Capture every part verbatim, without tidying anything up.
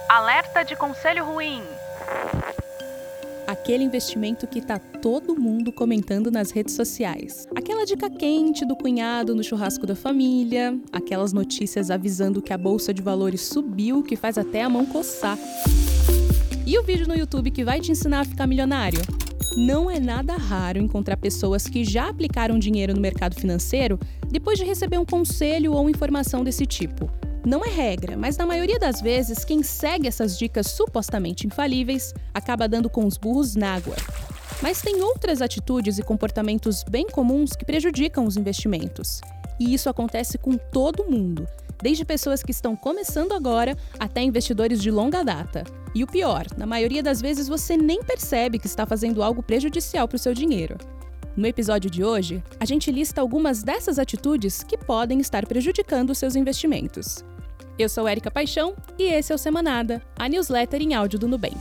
Alerta de conselho ruim. Aquele investimento que tá todo mundo comentando nas redes sociais. Aquela dica quente do cunhado no churrasco da família, aquelas notícias avisando que a bolsa de valores subiu, que faz até a mão coçar. E o vídeo no YouTube que vai te ensinar a ficar milionário? Não é nada raro encontrar pessoas que já aplicaram dinheiro no mercado financeiro depois de receber um conselho ou informação desse tipo. Não é regra, mas na maioria das vezes, quem segue essas dicas supostamente infalíveis acaba dando com os burros na água. Mas tem outras atitudes e comportamentos bem comuns que prejudicam os investimentos. E isso acontece com todo mundo, desde pessoas que estão começando agora até investidores de longa data. E o pior, na maioria das vezes você nem percebe que está fazendo algo prejudicial para o seu dinheiro. No episódio de hoje, a gente lista algumas dessas atitudes que podem estar prejudicando os seus investimentos. Eu sou Érica Paixão e esse é o Semanada, a newsletter em áudio do Nubank.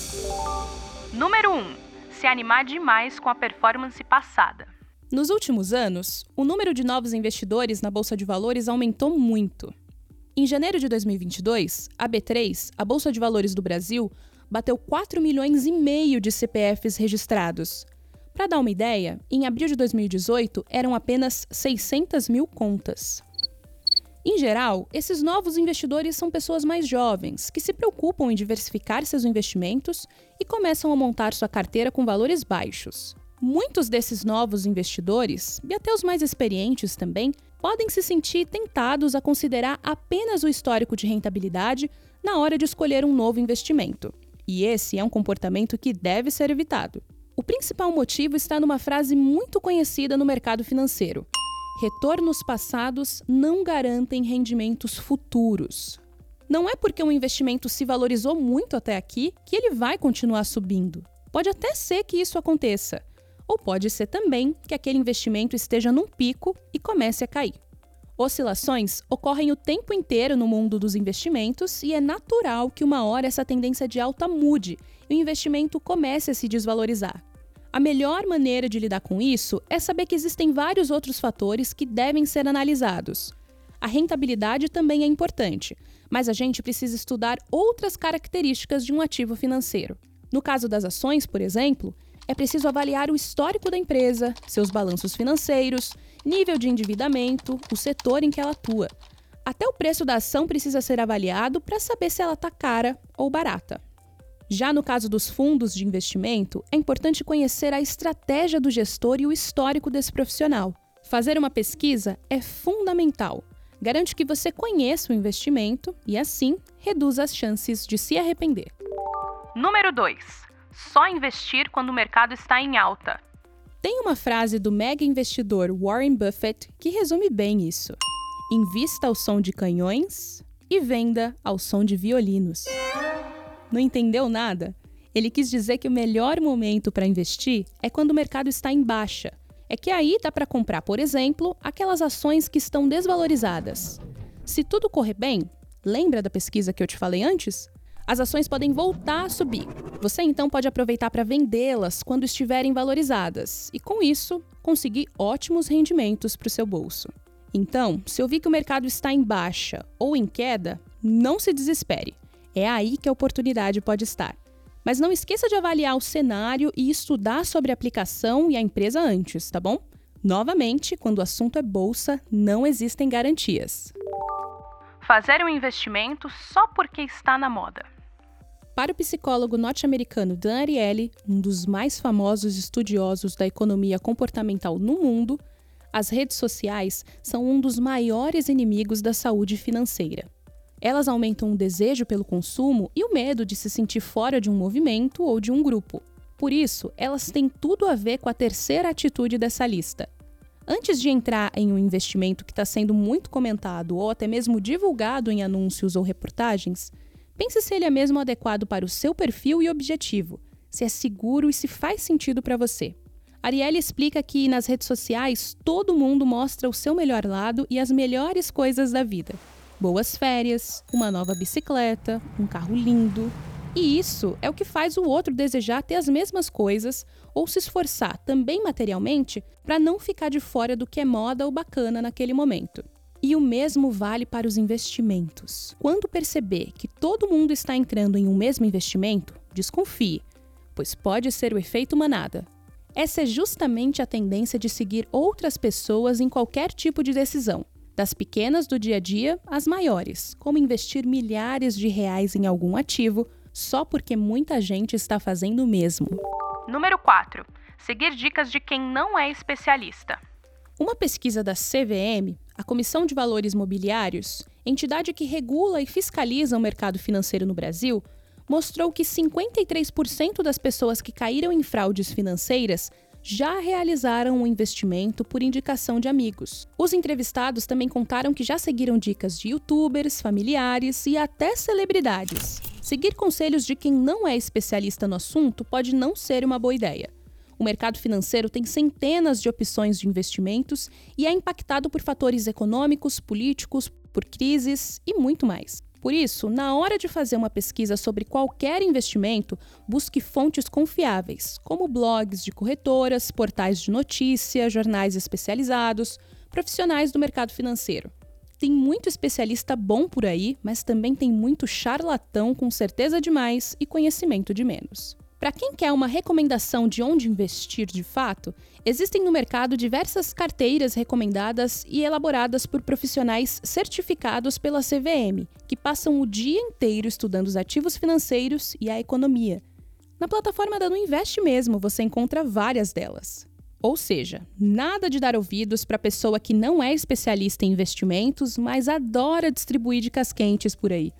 Número um. Se animar demais com a performance passada. Nos últimos anos, o número de novos investidores na Bolsa de Valores aumentou muito. Em janeiro de dois mil e vinte e dois, a B três, a Bolsa de Valores do Brasil, bateu quatro milhões e meio de C P Fs registrados. Para dar uma ideia, em abril de dois mil e dezoito eram apenas seiscentas mil contas. Em geral, esses novos investidores são pessoas mais jovens, que se preocupam em diversificar seus investimentos e começam a montar sua carteira com valores baixos. Muitos desses novos investidores, e até os mais experientes também, podem se sentir tentados a considerar apenas o histórico de rentabilidade na hora de escolher um novo investimento. E esse é um comportamento que deve ser evitado. O principal motivo está numa frase muito conhecida no mercado financeiro: retornos passados não garantem rendimentos futuros. Não é porque um investimento se valorizou muito até aqui que ele vai continuar subindo. Pode até ser que isso aconteça, ou pode ser também que aquele investimento esteja num pico e comece a cair. Oscilações ocorrem o tempo inteiro no mundo dos investimentos e é natural que uma hora essa tendência de alta mude e o investimento comece a se desvalorizar. A melhor maneira de lidar com isso é saber que existem vários outros fatores que devem ser analisados. A rentabilidade também é importante, mas a gente precisa estudar outras características de um ativo financeiro. No caso das ações, por exemplo, é preciso avaliar o histórico da empresa, seus balanços financeiros, nível de endividamento, o setor em que ela atua. Até o preço da ação precisa ser avaliado para saber se ela está cara ou barata. Já no caso dos fundos de investimento, é importante conhecer a estratégia do gestor e o histórico desse profissional. Fazer uma pesquisa é fundamental. Garante que você conheça o investimento e, assim, reduz as chances de se arrepender. Número dois. Só investir quando o mercado está em alta. Tem uma frase do mega investidor Warren Buffett que resume bem isso: invista ao som de canhões e venda ao som de violinos. Não entendeu nada? Ele quis dizer que o melhor momento para investir é quando o mercado está em baixa. É que aí dá para comprar, por exemplo, aquelas ações que estão desvalorizadas. Se tudo correr bem, lembra da pesquisa que eu te falei antes? As ações podem voltar a subir. Você então pode aproveitar para vendê-las quando estiverem valorizadas e, com isso, conseguir ótimos rendimentos para o seu bolso. Então, se ouvir que o mercado está em baixa ou em queda, não se desespere. É aí que a oportunidade pode estar. Mas não esqueça de avaliar o cenário e estudar sobre a aplicação e a empresa antes, tá bom? Novamente, quando o assunto é bolsa, não existem garantias. Fazer um investimento só porque está na moda. Para o psicólogo norte-americano Dan Ariely, um dos mais famosos estudiosos da economia comportamental no mundo, as redes sociais são um dos maiores inimigos da saúde financeira. Elas aumentam o desejo pelo consumo e o medo de se sentir fora de um movimento ou de um grupo. Por isso, elas têm tudo a ver com a terceira atitude dessa lista. Antes de entrar em um investimento que está sendo muito comentado ou até mesmo divulgado em anúncios ou reportagens, pense se ele é mesmo adequado para o seu perfil e objetivo, se é seguro e se faz sentido para você. Ariely explica que nas redes sociais todo mundo mostra o seu melhor lado e as melhores coisas da vida. Boas férias, uma nova bicicleta, um carro lindo. E isso é o que faz o outro desejar ter as mesmas coisas ou se esforçar também materialmente para não ficar de fora do que é moda ou bacana naquele momento. E E o mesmo vale para os investimentos. Quando perceber que todo mundo está entrando em um mesmo investimento, desconfie, pois pode ser o efeito manada. Essa é justamente a tendência de seguir outras pessoas em qualquer tipo de decisão, das pequenas do dia a dia às maiores, como investir milhares de reais em algum ativo só porque muita gente está fazendo o mesmo. Número quatro. Seguir dicas de quem não é especialista. Uma pesquisa da C V M, a Comissão de Valores Mobiliários, entidade que regula e fiscaliza o mercado financeiro no Brasil, mostrou que cinquenta e três por cento das pessoas que caíram em fraudes financeiras já realizaram um investimento por indicação de amigos. Os entrevistados também contaram que já seguiram dicas de youtubers, familiares e até celebridades. Seguir conselhos de quem não é especialista no assunto pode não ser uma boa ideia. O mercado financeiro tem centenas de opções de investimentos e é impactado por fatores econômicos, políticos, por crises e muito mais. Por isso, na hora de fazer uma pesquisa sobre qualquer investimento, busque fontes confiáveis, como blogs de corretoras, portais de notícia, jornais especializados, profissionais do mercado financeiro. Tem muito especialista bom por aí, mas também tem muito charlatão com certeza demais e conhecimento de menos. Para quem quer uma recomendação de onde investir de fato, existem no mercado diversas carteiras recomendadas e elaboradas por profissionais certificados pela C V M, que passam o dia inteiro estudando os ativos financeiros e a economia. Na plataforma da Nuinvest mesmo, você encontra várias delas. Ou seja, nada de dar ouvidos para pessoa que não é especialista em investimentos, mas adora distribuir dicas quentes por aí.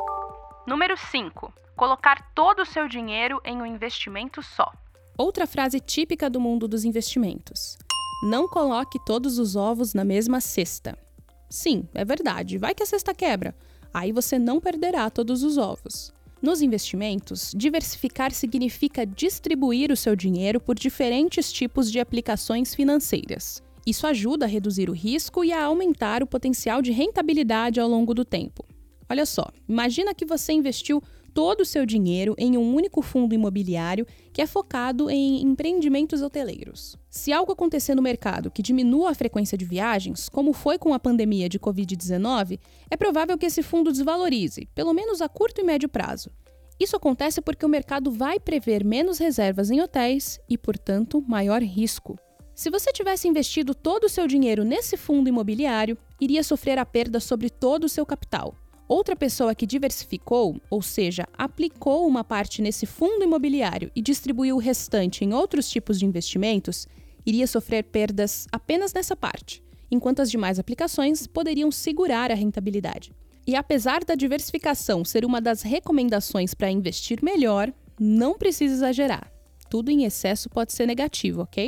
Número cinco. Colocar todo o seu dinheiro em um investimento só. Outra frase típica do mundo dos investimentos. Não coloque todos os ovos na mesma cesta. Sim, é verdade, vai que a cesta quebra. Aí você não perderá todos os ovos. Nos investimentos, diversificar significa distribuir o seu dinheiro por diferentes tipos de aplicações financeiras. Isso ajuda a reduzir o risco e a aumentar o potencial de rentabilidade ao longo do tempo. Olha só, imagina que você investiu todo o seu dinheiro em um único fundo imobiliário que é focado em empreendimentos hoteleiros. Se algo acontecer no mercado que diminua a frequência de viagens, como foi com a pandemia de covid dezenove, é provável que esse fundo desvalorize, pelo menos a curto e médio prazo. Isso acontece porque o mercado vai prever menos reservas em hotéis e, portanto, maior risco. Se você tivesse investido todo o seu dinheiro nesse fundo imobiliário, iria sofrer a perda sobre todo o seu capital. Outra pessoa que diversificou, ou seja, aplicou uma parte nesse fundo imobiliário e distribuiu o restante em outros tipos de investimentos, iria sofrer perdas apenas nessa parte, enquanto as demais aplicações poderiam segurar a rentabilidade. E apesar da diversificação ser uma das recomendações para investir melhor, não precisa exagerar. Tudo em excesso pode ser negativo, ok?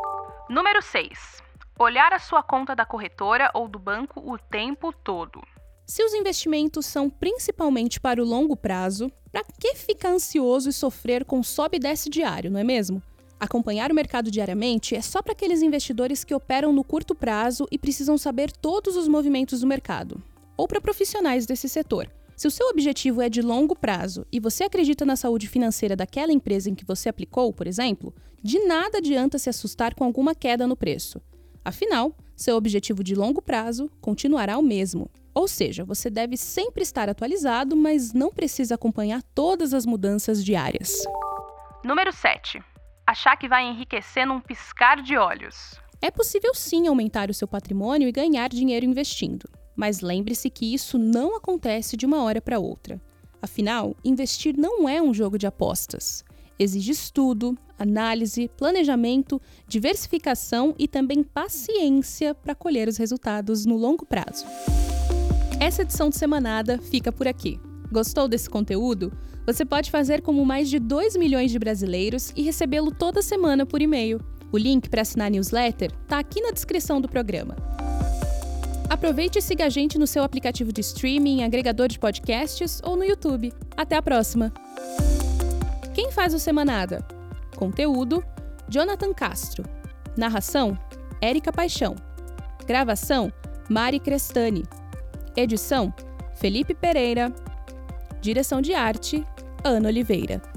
Número seis. Olhar a sua conta da corretora ou do banco o tempo todo. Se os investimentos são principalmente para o longo prazo, para que ficar ansioso e sofrer com sobe e desce diário, não é mesmo? Acompanhar o mercado diariamente é só para aqueles investidores que operam no curto prazo e precisam saber todos os movimentos do mercado, ou para profissionais desse setor. Se o seu objetivo é de longo prazo e você acredita na saúde financeira daquela empresa em que você aplicou, por exemplo, de nada adianta se assustar com alguma queda no preço. Afinal, seu objetivo de longo prazo continuará o mesmo. Ou seja, você deve sempre estar atualizado, mas não precisa acompanhar todas as mudanças diárias. Número sete. Achar que vai enriquecer num piscar de olhos. É possível sim aumentar o seu patrimônio e ganhar dinheiro investindo. Mas lembre-se que isso não acontece de uma hora para outra. Afinal, investir não é um jogo de apostas. Exige estudo, análise, planejamento, diversificação e também paciência para colher os resultados no longo prazo. Essa edição de Semanada fica por aqui. Gostou desse conteúdo? Você pode fazer como mais de dois milhões de brasileiros e recebê-lo toda semana por e-mail. O link para assinar a newsletter está aqui na descrição do programa. Aproveite e siga a gente no seu aplicativo de streaming, agregador de podcasts ou no YouTube. Até a próxima! Quem faz o Semanada? Conteúdo: Jonathan Castro. Narração: Érica Paixão. Gravação: Mari Crestani. Edição: Felipe Pereira. Direção de arte: Ana Oliveira.